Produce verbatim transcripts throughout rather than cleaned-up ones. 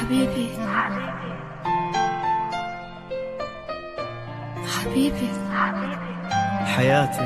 حبيبي حبيبي حياتي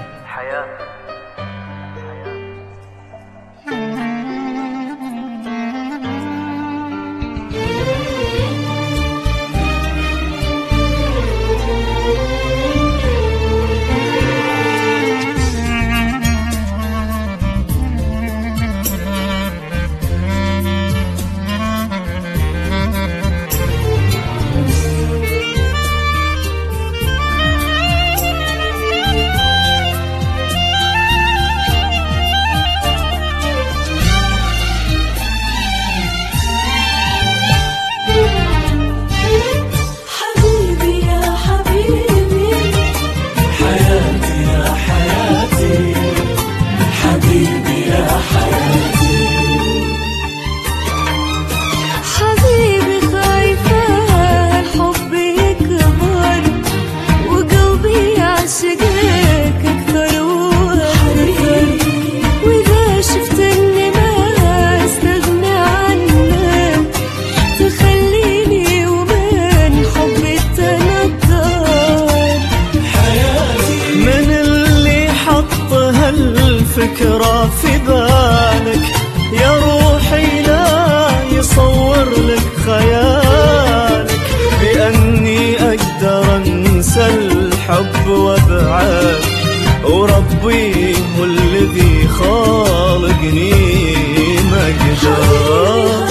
فكرة في بالك يا روحي لا يصور لك خيالك بأني أقدر أنسى الحب وأبعد وربي هو الذي خالقني ما أقدر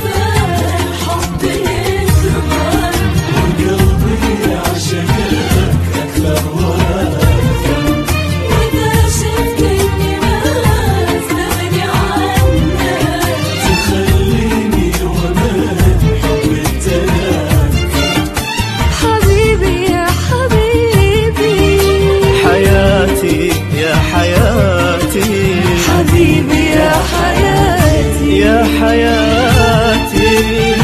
حبيبي يا حياتي يا حياتي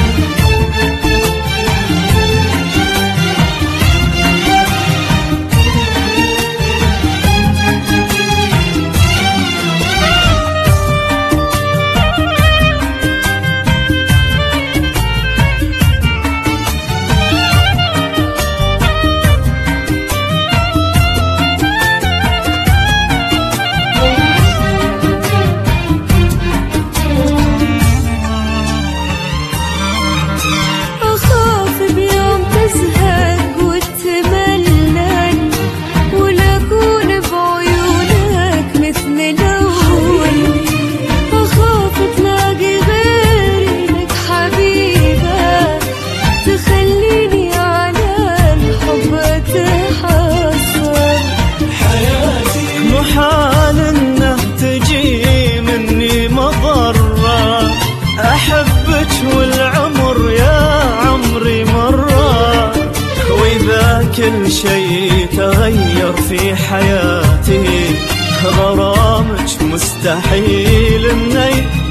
محال انه تجي مني مضرة احبك والعمر يا عمري مرة واذا كل شيء تغير في حياتي غرامك مستحيل انه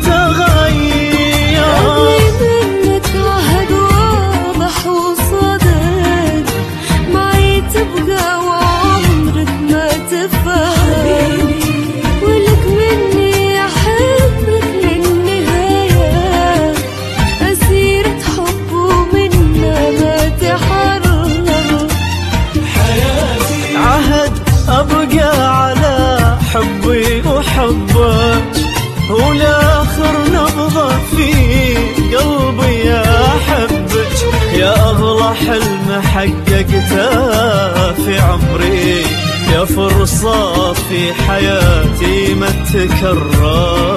يتغير منك عهد واضح وصدق معي تبقى وعمرك ما تفهم ولك مني أحبك للنهاية أسيرة حب ومنا ما تحرر حياتي عهد أبقى على حبي وحبك والآخر نبضة في قلبي يا حبك يا أغلى حلم حققته في عمري يا فرصة في حياتي ما تكرر